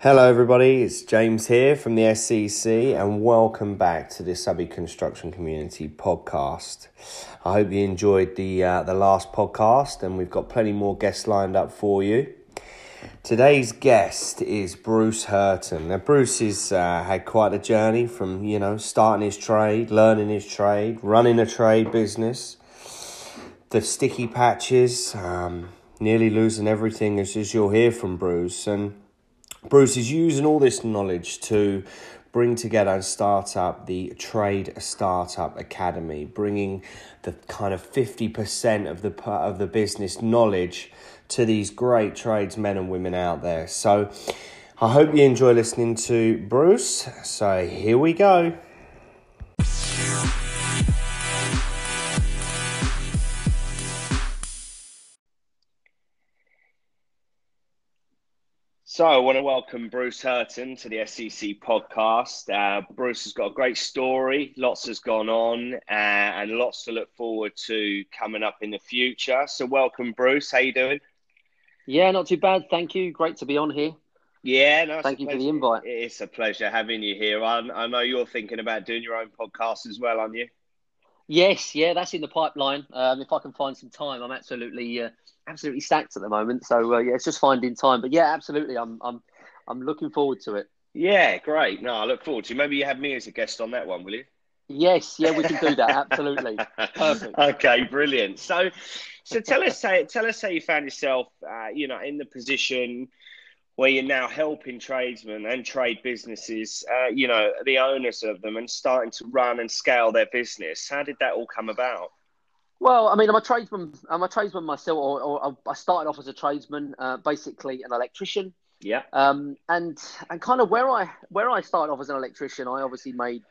Hello everybody, it's James here from the SCC and welcome back to the Subby Construction Community podcast. I hope you enjoyed the last podcast and we've got plenty more guests lined up for you. Today's guest is Bruce Hurton. Now Bruce has had quite a journey from, starting his trade, learning his trade, running a trade business, the sticky patches, nearly losing everything as you'll hear from Bruce. And Bruce is using all this knowledge to bring together and start up the Trade Startup Academy, bringing the kind of 50% of the business knowledge to these great tradesmen and women out there. So I hope you enjoy listening to Bruce. So here we go. So I want to welcome Bruce Hurton to the SCC podcast. Bruce has got a great story, lots has gone on, and lots to look forward to coming up in the future. So welcome, Bruce. How you doing? Yeah, not too bad. Thank you. Great to be on here. Yeah, no, thank you for the invite. It's a pleasure having you here. I know you're thinking about doing your own podcast as well, aren't you? Yes, yeah, that's in the pipeline. If I can find some time, I'm absolutely stacked at the moment. So yeah, it's just finding time. But yeah, absolutely, I'm looking forward to it. Yeah, great. No, I look forward to it. Maybe you have me as a guest on that one, will you? Yes, yeah, we can do that. Absolutely, perfect. Okay, brilliant. So tell us how you found yourself, in the position where you're now helping tradesmen and trade businesses, the owners of them, and starting to run and scale their business. How did that all come about? Well, I mean, I'm a tradesman myself, or I started off as a tradesman, basically an electrician. Yeah. And kind of where I started off as an electrician, I obviously made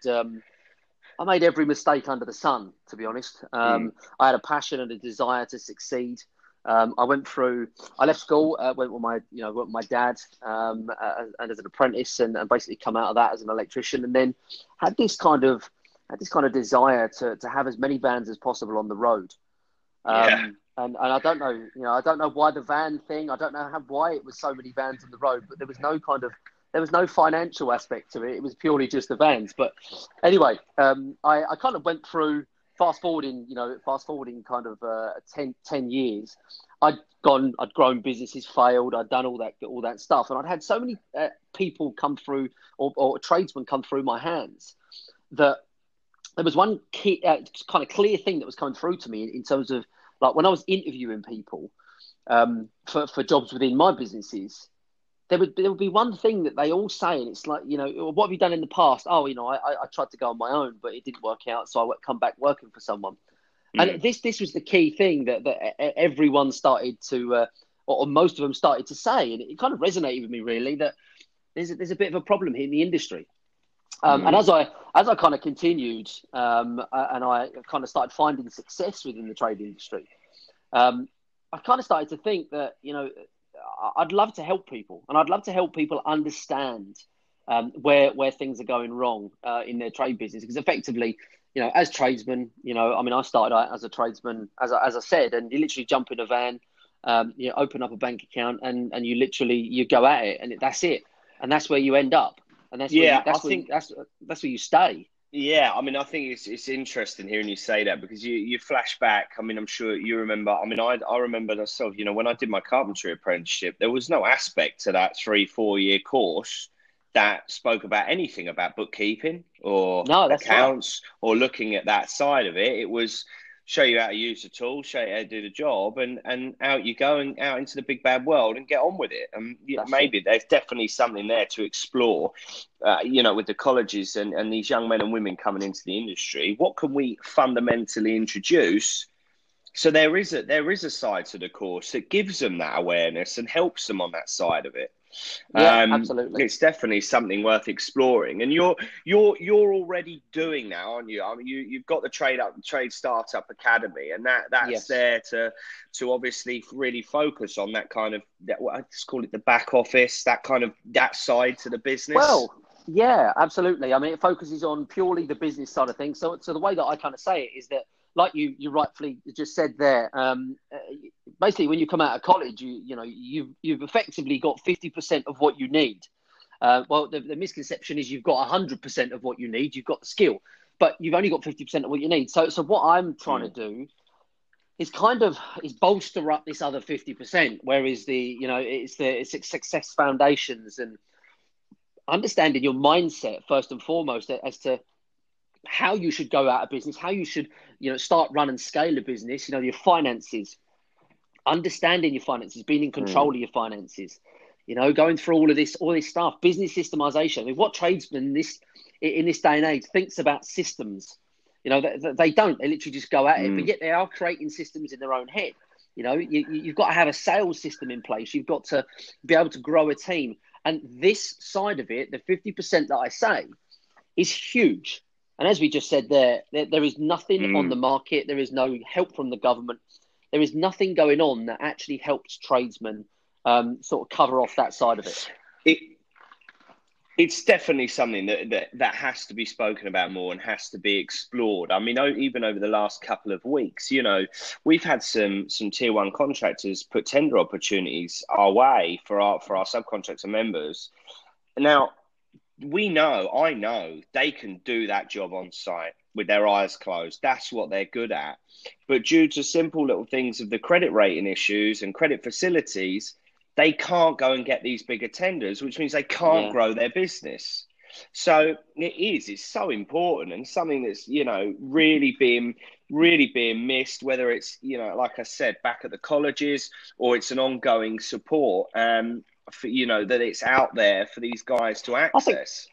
every mistake under the sun, to be honest. I had a passion and a desire to succeed. I left school, went with my dad, and as an apprentice, and basically come out of that as an electrician, and then had this kind of desire to have as many vans as possible on the road. And I don't know why the van thing. I don't know why it was so many vans on the road, but there was no financial aspect to it. It was purely just the vans. But anyway, I kind of went through. Fast forwarding kind of 10 years, I'd grown businesses, failed, I'd done all that stuff. And I'd had so many people come through or tradesmen come through my hands that there was one key, kind of clear thing that was coming through to me in terms of, like, when I was interviewing people for jobs within my businesses, there would be one thing that they all say, and it's like, what have you done in the past? Oh, I tried to go on my own, but it didn't work out, so I come back working for someone. And this was the key thing that everyone started to, or most of them started to say, and it kind of resonated with me, really, that there's a bit of a problem here in the industry. And as I kind of continued, and I kind of started finding success within the trade industry, I kind of started to think that, I'd love to help people, and I'd love to help people understand where things are going wrong in their trade business. Because effectively, as tradesmen, I started out as a tradesman, as I said, and you literally jump in a van, open up a bank account, and you go at it, and that's it, and that's where you end up, and that's where you stay. Yeah, I think it's interesting hearing you say that, because you flash back. I'm sure you remember. I remember myself. When I did my carpentry apprenticeship, there was no aspect to that 3-4 year course that spoke about anything about bookkeeping or accounts or looking at that side of it. It was show you how to use the tool, show you how to do the job, and out you go and out into the big bad world and get on with it. And there's definitely something there to explore, with the colleges and these young men and women coming into the industry. What can we fundamentally introduce? So there is a side to the course that gives them that awareness and helps them on that side of it. Yeah, absolutely. It's definitely something worth exploring, and you're already doing that, aren't you? You've got the Trade Startup Academy, and that's there to obviously really focus on that kind of I just call it the back office, that side to the business. Well, yeah, absolutely. It focuses on purely the business side of things. So the way that I kind of say it is that, like you rightfully just said there, basically when you come out of college, you've effectively got 50% of what you need. Well, the misconception is you've got 100% of what you need. You've got the skill, but you've only got 50% of what you need. So what I'm trying to do is bolster up this other 50%, whereas it's success foundations and understanding your mindset first and foremost as to how you should go out of business, how you should, start, run and scale a business, your finances, understanding your finances, being in control of your finances, going through all this stuff, business systemization. I mean, what tradesman in this day and age thinks about systems? They don't. They literally just go at it, but yet they are creating systems in their own head. You've got to have a sales system in place. You've got to be able to grow a team. And this side of it, the 50% that I say, is huge. And as we just said there is nothing on the market. There is no help from the government. There is nothing going on that actually helps tradesmen sort of cover off that side of it. It's definitely something that has to be spoken about more and has to be explored. I mean, even over the last couple of weeks, we've had some tier one contractors put tender opportunities our way for our subcontractor members. Now, I know they can do that job on site with their eyes closed. That's what they're good at. But due to simple little things of the credit rating issues and credit facilities, they can't go and get these bigger tenders, which means they can't grow their business. So it's so important and something that's, really being missed, whether it's, like I said, back at the colleges or it's an ongoing support, for, that it's out there for these guys to access.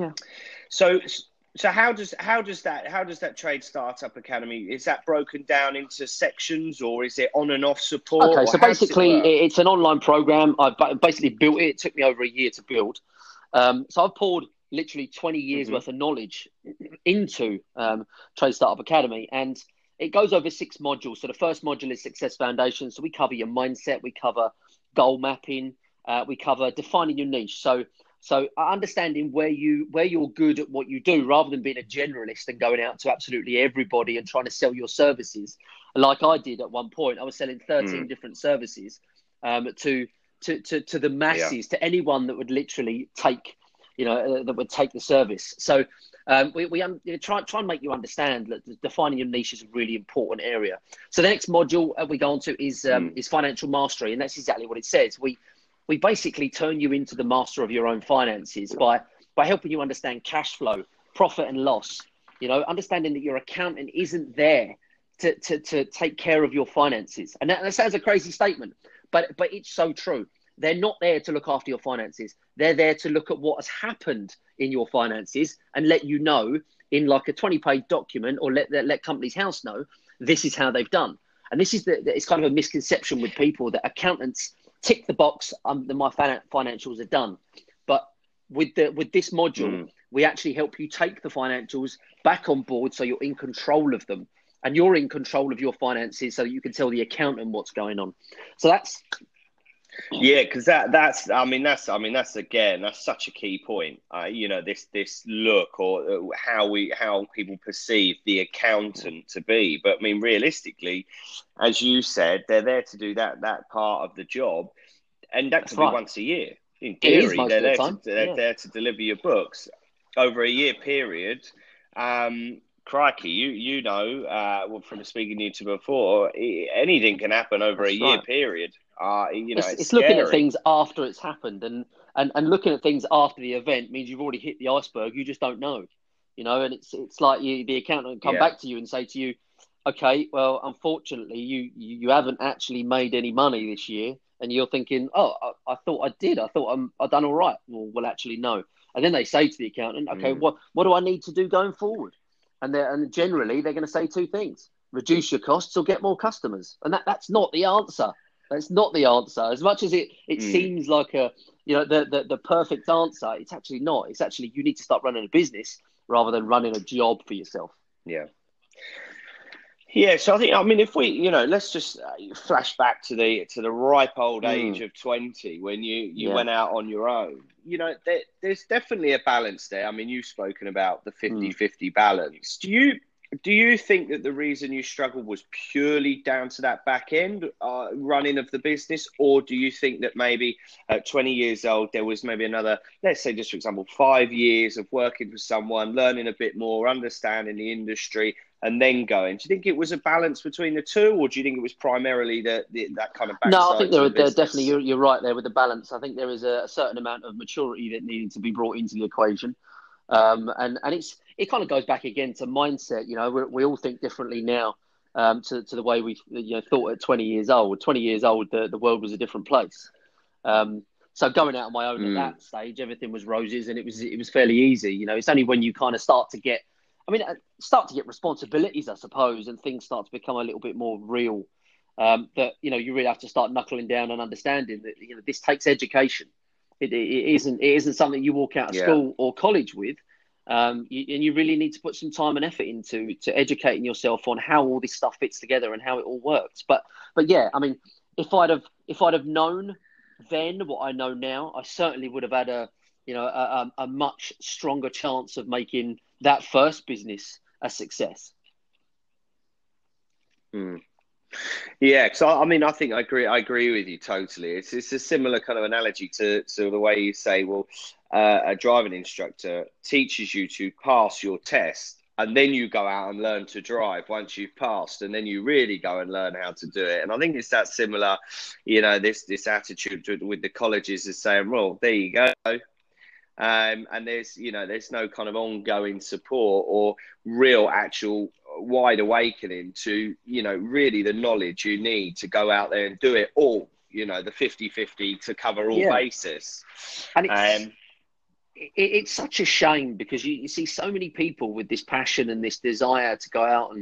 So how does that Trade Startup Academy, is that broken down into sections or is it on and off support? Okay, so basically it's an online program. I basically built it. It took me over a year to build. So I've poured literally 20 years worth of knowledge into Trade Startup Academy, and it goes over 6 modules. So the first module is Success Foundation. So we cover your mindset, we cover goal mapping, we cover defining your niche. So understanding where you're good at what you do, rather than being a generalist and going out to absolutely everybody and trying to sell your services, like I did at one point. I was selling 13 different services to the masses, to anyone that would literally take, that would take the service. So we try and make you understand that defining your niche is a really important area. So the next module we go on to is financial mastery, and that's exactly what it says. We basically turn you into the master of your own finances by helping you understand cash flow, profit and loss, understanding that your accountant isn't there to take care of your finances. And that sounds a crazy statement, but it's so true. They're not there to look after your finances. They're there to look at what has happened in your finances and let you know in like a 20-page document, or let Companies House know this is how they've done. And this is it's kind of a misconception with people that accountants tick the box, my financials are done. But with this module, we actually help you take the financials back on board so you're in control of them. And you're in control of your finances so that you can tell the accountant what's going on. So that's... Yeah, because that's such a key point. This look, or how people perceive the accountant to be. But I mean, realistically, as you said, they're there to do that part of the job, and that could be once a year. In theory, they're there to deliver your books over a year period. Crikey, from speaking to you before, anything can happen over a year period. It's looking at things after it's happened, and looking at things after the event means you've already hit the iceberg. You just don't know, and it's like the accountant come back to you and say to you, okay, well, unfortunately, you haven't actually made any money this year, and you're thinking, oh, I thought I did. I thought I've done all right. Well, actually, no. And then they say to the accountant, okay, what do I need to do going forward? And generally, they're going to say 2 things: reduce your costs or get more customers. And that's not the answer. That's not the answer. As much as it seems like the perfect answer, it's actually not. It's actually, you need to start running a business rather than running a job for yourself. Yeah. Yeah, so if we, let's just flash back to the ripe old age of 20 when you went out on your own. There's definitely a balance there. I mean, you've spoken about the 50-50 balance. Do you Do you think that the reason you struggled was purely down to that back end running of the business, or do you think that maybe at 20 years old there was maybe another, let's say, just for example, 5 years of working for someone, learning a bit more, understanding the industry, and then going? Do you think it was a balance between the two, or do you think it was primarily that kind of backside? No, I think there definitely, you're right there with the balance. I think there is a certain amount of maturity that needed to be brought into the equation. And it kind of goes back again to mindset. You know, we all think differently now to the way we thought at 20 years old. 20 years old, the world was a different place. So going out on my own at that stage, everything was roses, and it was fairly easy. You know, it's only when you kind of start to get responsibilities, I suppose, and things start to become a little bit more real. That you really have to start knuckling down and understanding that this takes education. It isn't something you walk out of school or college with, and you really need to put some time and effort into educating yourself on how all this stuff fits together and how it all works. But yeah, I mean, if I'd have known then what I know now, I certainly would have had a much stronger chance of making that first business a success. Yeah, because I think I agree with you totally. It's a similar kind of analogy to the way you say, well, a driving instructor teaches you to pass your test, and then you go out and learn to drive once you've passed, and then you really go and learn how to do it. And I think it's that similar, this attitude with the colleges is saying, well, there you go. And there's no kind of ongoing support or real actual wide awakening to, really the knowledge you need to go out there and do it all, the 50-50 to cover all bases. And it's such a shame because you see so many people with this passion and this desire to go out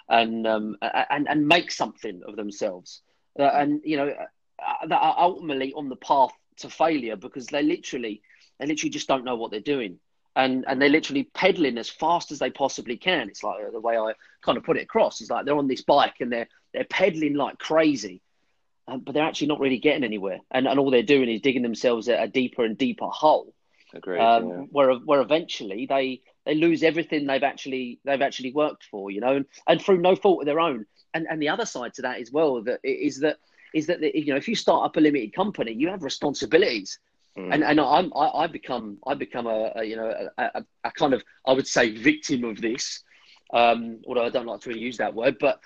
and make something of themselves. And, that are ultimately on the path to failure because they literally just don't know what they're doing. And they're literally pedaling as fast as they possibly can. It's like the way I kind of put it across. It's like they're on this bike and they're pedaling like crazy, but they're actually not really getting anywhere. And all they're doing is digging themselves a deeper and deeper hole. Agreed. Where eventually they lose everything they've actually worked for, and through no fault of their own. And the other side to that as well is that if you start up a limited company, you have responsibilities. And I become a kind of, I would say, victim of this, although I don't like to really use that word, but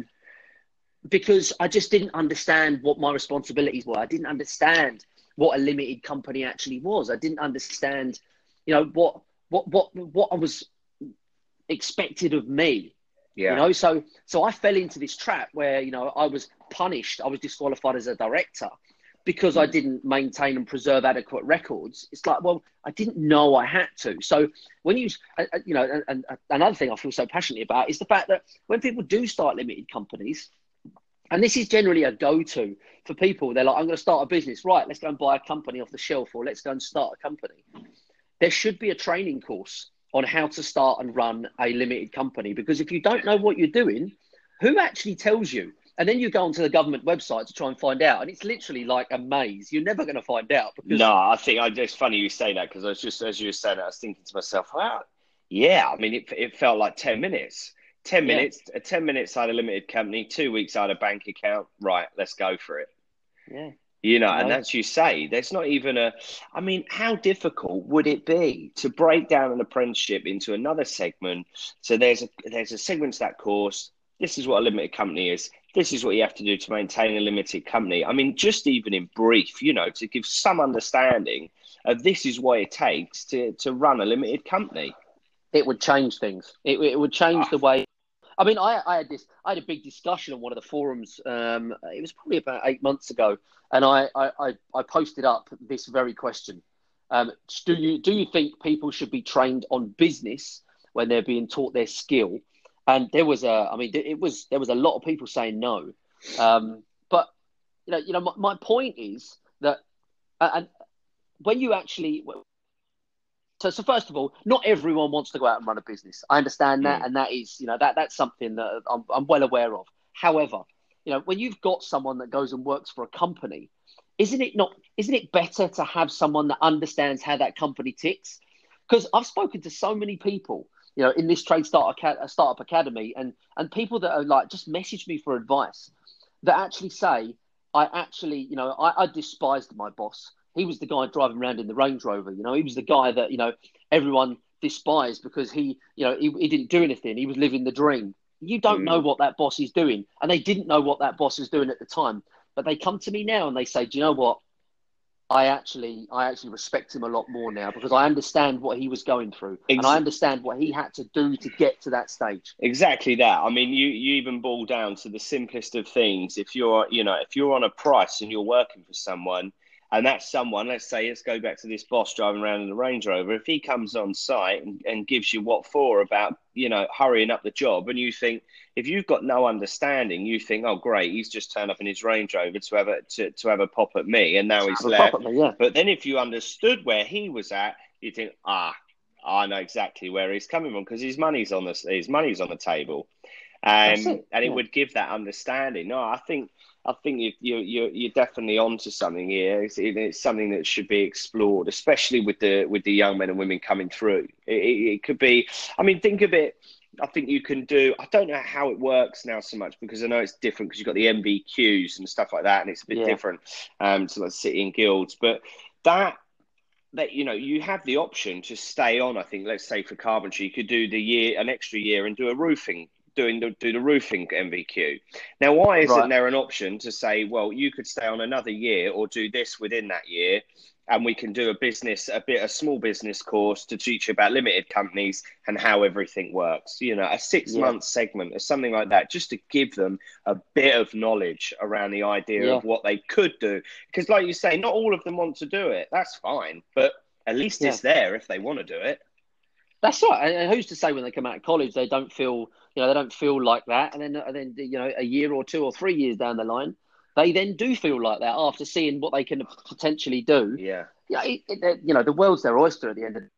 because I just didn't understand what my responsibilities were. I didn't understand what a limited company actually was. I didn't understand, what I was expected of me. Yeah. So I fell into this trap where I was punished. I was disqualified as a director because I didn't maintain and preserve adequate records. It's like, well, I didn't know I had to. So when and another thing I feel so passionately about is the fact that when people do start limited companies, and this is generally a go-to for people, they're like, I'm going to start a business. Right, let's go and buy a company off the shelf, or let's go and start a company. There should be a training course on how to start and run a limited company, because if you don't know what you're doing, who actually tells you? And then you go onto the government website to try and find out. And it's literally like a maze. You're never going to find out. Because... No, I think it's funny you say that because I was just, as you were saying that, I was thinking to myself, wow, yeah, I mean, it felt like 10 minutes. 10 minutes, 10 minutes I had a limited company, 2 weeks I had a bank account. Right, let's go for it. Yeah. And as you say, there's not even how difficult would it be to break down an apprenticeship into another segment? So there's a segment to that course. This is what a limited company is. This is what you have to do to maintain a limited company. I mean, just even in brief, to give some understanding of this is what it takes to run a limited company. It would change things. It would change the way. I mean, I had a big discussion on one of the forums. It was probably about 8 months ago, and I posted up this very question: Do you think people should be trained on business when they're being taught their skill? And there was a lot of people saying no, but my point is that, and when you actually. So first of all, not everyone wants to go out and run a business. I understand that, and that is, that's something that I'm well aware of. However, when you've got someone that goes and works for a company, isn't it better to have someone that understands how that company ticks? Because I've spoken to so many people in this trade startup academy, and people that are like just message me for advice that actually say, I despised my boss. He was the guy driving around in the Range Rover. He was the guy that everyone despised because he didn't do anything. He was living the dream. You don't know what that boss is doing, and they didn't know what that boss was doing at the time. But they come to me now and they say, "Do you know what? I actually respect him a lot more now because I understand what he was going through, and I understand what he had to do to get to that stage." Exactly that. I mean, you even boil down to the simplest of things. If you're on a price and you're working for someone, and that's someone, let's go back to this boss driving around in the Range Rover. If he comes on site and gives you what for about, hurrying up the job, and you think, if you've got no understanding, you think, oh, great, he's just turned up in his Range Rover to have a pop at me, and now he's left. Me, yeah. But then if you understood where he was at, you think, I know exactly where he's coming from because his money's on the table, and it would give that understanding. No, I think you're definitely onto something here. It's something that should be explored, especially with the young men and women coming through. It could be. I mean, think of it. I think you can do. I don't know how it works now so much because I know it's different because you've got the MVQs and stuff like that, and it's a bit different to like City and Guilds. But that you have the option to stay on. I think, let's say for carpentry, you could do an extra year and do a roofing. Do the roofing MVQ. Now, why isn't there an option to say, well, you could stay on another year or do this within that year, and we can do a small business course to teach you about limited companies and how everything works. A 6-month segment or something like that, just to give them a bit of knowledge around the idea of what they could do. Because, like you say, not all of them want to do it. That's fine, but at least it's there if they want to do it. That's right. And who's to say when they come out of college they don't feel like that, and then a year or 2 or 3 years down the line, they then do feel like that after seeing what they can potentially do. Yeah. The world's their oyster at the end of the day,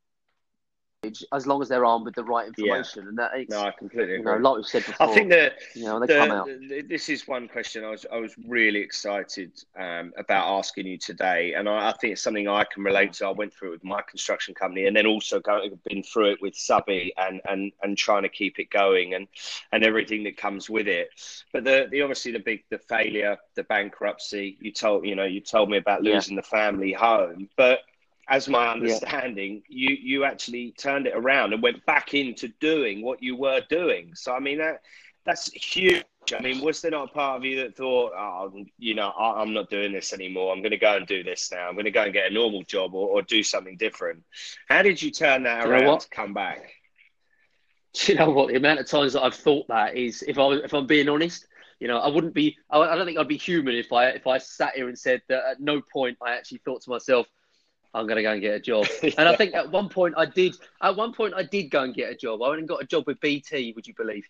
as long as they're armed with the right information. And I completely agree. Like we've said before, I think that they come out. This is one question I was really excited about asking you today, and I think it's something I can relate to. I went through it with my construction company, and then also been through it with Subby and trying to keep it going and everything that comes with it. But obviously the failure, the bankruptcy. You told me about losing the family home, but as my understanding, you actually turned it around and went back into doing what you were doing. So, I mean, that's huge. I mean, was there not a part of you that thought, I'm not doing this anymore. I'm going to go and do this now. I'm going to go and get a normal job or do something different. How did you turn that around to come back? Do you know what? The amount of times that I've thought that is, if I'm being honest, I wouldn't be. I don't think I'd be human if I sat here and said that at no point I actually thought to myself, I'm going to go and get a job. And I think at one point I did go and get a job. I went and got a job with BT, would you believe?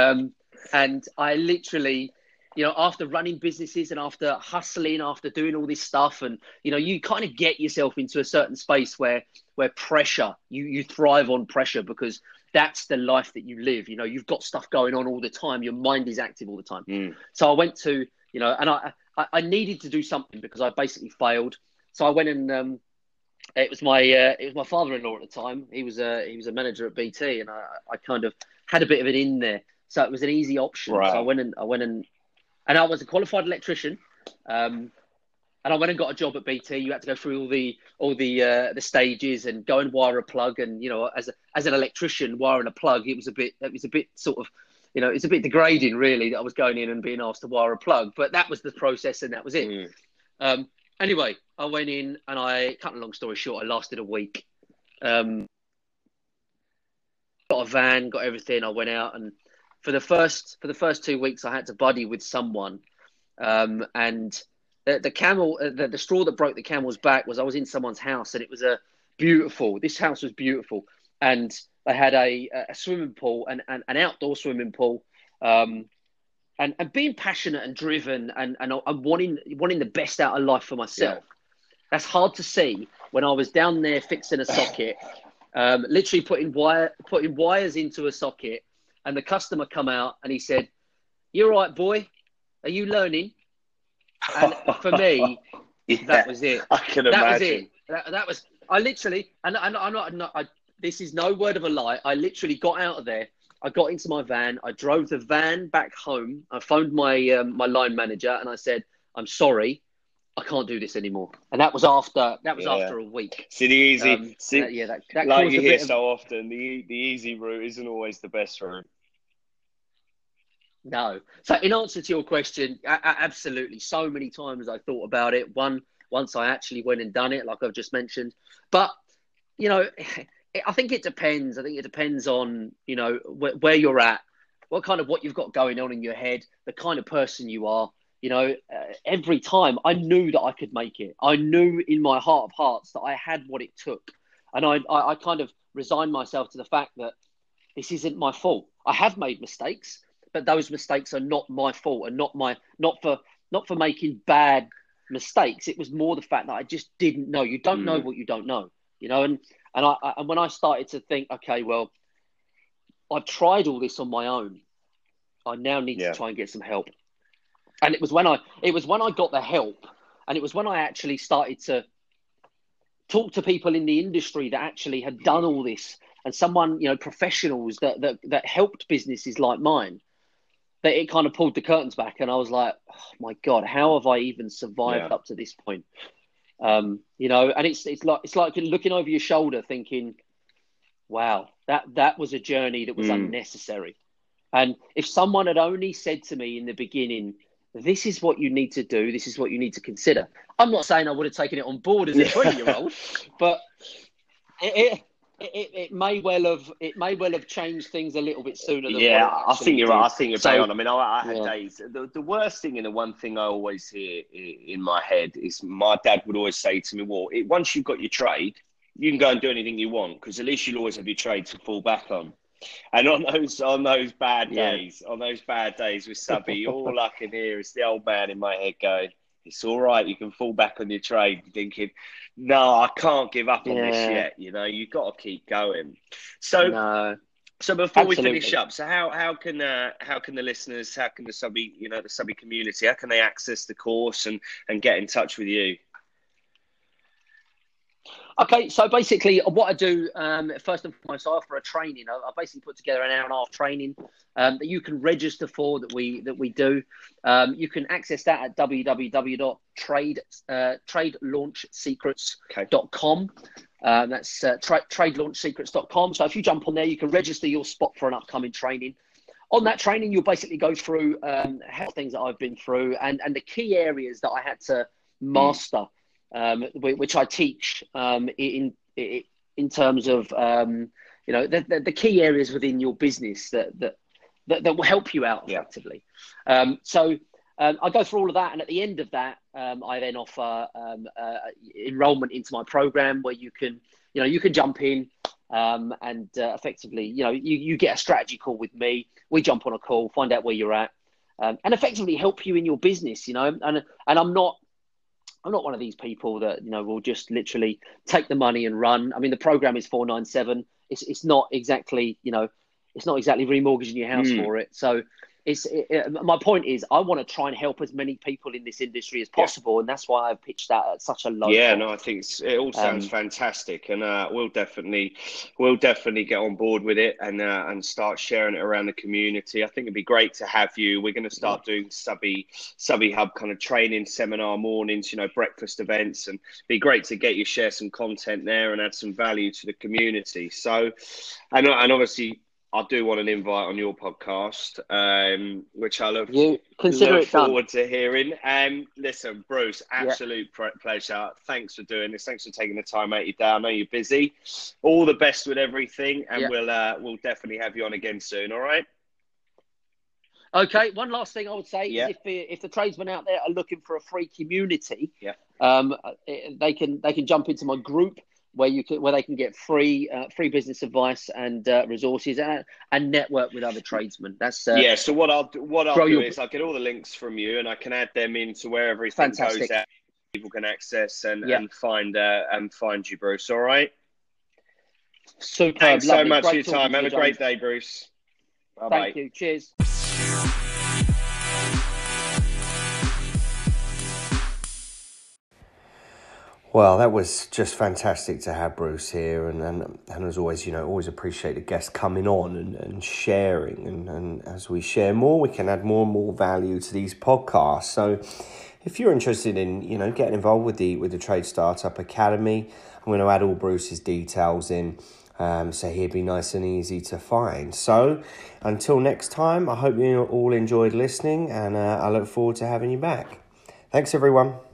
And I literally, after running businesses and after hustling, after doing all this stuff, and, you kind of get yourself into a certain space where pressure, you thrive on pressure because that's the life that you live. You've got stuff going on all the time. Your mind is active all the time. So I went to, and I needed to do something because I basically failed. So I went and, it was my father-in-law at the time. He was a manager at BT, and I kind of had a bit of it in there, so it was an easy option. Right. So I went and I was a qualified electrician, and I went and got a job at BT. You had to go through all the stages and go and wire a plug, and as an electrician wiring a plug, it was a bit sort of, it's a bit degrading really that I was going in and being asked to wire a plug, but that was the process and that was it. Anyway, I went in and cut a long story short, I lasted a week. Got a van, got everything. I went out, and for the first 2 weeks, I had to buddy with someone. And the straw that broke the camel's back was I was in someone's house, and it was this house was beautiful. And they had a swimming pool and an outdoor swimming pool. And being passionate and driven and wanting the best out of life for myself. Yeah. That's hard to see when I was down there fixing a socket, literally putting wires into a socket, and the customer come out and he said, "You're right, boy. Are you learning?" And for me, that was it. I can imagine. That was it. That was I literally, and I'm not. this is no word of a lie. I literally got out of there. I got into my van. I drove the van back home. I phoned my my line manager and I said, "I'm sorry, I can't do this anymore." And that was after a week. See, the easy, that like you hear so often, the easy route isn't always the best route. No. So in answer to your question, absolutely. So many times I thought about it. Once I actually went and done it, like I've just mentioned. But, you know, I think it depends. I think it depends on, you know, where you're at, what you've got going on in your head, the kind of person you are. You know, every time I knew that I could make it. I knew in my heart of hearts that I had what it took. And I kind of resigned myself to the fact that this isn't my fault. I have made mistakes, but those mistakes are not my fault and not for making bad mistakes. It was more the fact that I just didn't know. You don't know what you don't know, you know. And when I started to think, okay, well, I've tried all this on my own. I now need to try and get some help. And it was when I got the help, and it was when I actually started to talk to people in the industry that actually had done all this, and someone, you know, professionals that helped businesses like mine, that it kind of pulled the curtains back, and I was like, oh my God, how have I even survived up to this point? You know, and it's like looking over your shoulder thinking, wow, that was a journey that was unnecessary. And if someone had only said to me in the beginning, this is what you need to do, this is what you need to consider. I'm not saying I would have taken it on board as a 20-year-old, but it may well have changed things a little bit sooner than I think you're right. I think you're bang on. I mean, I had days. The worst thing, and the one thing I always hear in my head is my dad would always say to me, well, once you've got your trade, you can go and do anything you want, because at least you'll always have your trade to fall back on. And on those bad days, with Subby, all I can hear is the old man in my head going, it's all right, you can fall back on your trade, thinking, no, I can't give up on this yet. You know, you've got to keep going. So before we finish up, so how can the listeners, how can the Subby, you know, the Subby community, how can they access the course and get in touch with you? Okay, so basically what I do, first and foremost, I offer a training. I basically put together an hour-and-a-half training that you can register for, that we do. You can access that at www.tradelaunchsecrets.com. That's tradelaunchsecrets.com. So if you jump on there, you can register your spot for an upcoming training. On that training, you'll basically go through health things that I've been through and the key areas that I had to master. Which I teach in terms of you know, the key areas within your business that will help you out effectively. So I go through all of that, and at the end of that, I then offer enrollment into my program where you can jump in and effectively, you know, you get a strategy call with me. We jump on a call, find out where you're at, and effectively help you in your business. You know, and I'm not one of these people that, you know, will just literally take the money and run. I mean, the program is $497. It's not exactly, you know, it's not exactly remortgaging your house for it. So my point is, I want to try and help as many people in this industry as possible, and that's why I've pitched that at such a low cost. No, I think it all sounds fantastic, and we'll definitely get on board with it and start sharing it around the community. I think it'd be great to have you. We're going to start doing Subby Hub kind of training seminar mornings, you know, breakfast events, and it'd be great to get you share some content there and add some value to the community. So, and obviously, I do want an invite on your podcast, which I look forward to hearing. Listen, Bruce, absolute pleasure. Thanks for doing this. Thanks for taking the time out of your day. I know you're busy. All the best with everything, and we'll definitely have you on again soon. All right. Okay. One last thing I would say is if the tradesmen out there are looking for a free community, they can jump into my group, where they can get free business advice and resources and network with other tradesmen. That's So what I'll do is I'll get all the links from you, and I can add them into where everything goes out. People can access and find you, Bruce. All right. Superb. Thanks so much for your time. Have a great day, Bruce. Bye-bye. Thank you. Cheers. Well, that was just fantastic to have Bruce here, and as always, always appreciate the guests coming on and sharing, and as we share more, we can add more and more value to these podcasts. So, if you're interested in getting involved with the Trade Startup Academy, I'm going to add all Bruce's details in, so he'd be nice and easy to find. So, until next time, I hope you all enjoyed listening, and I look forward to having you back. Thanks, everyone.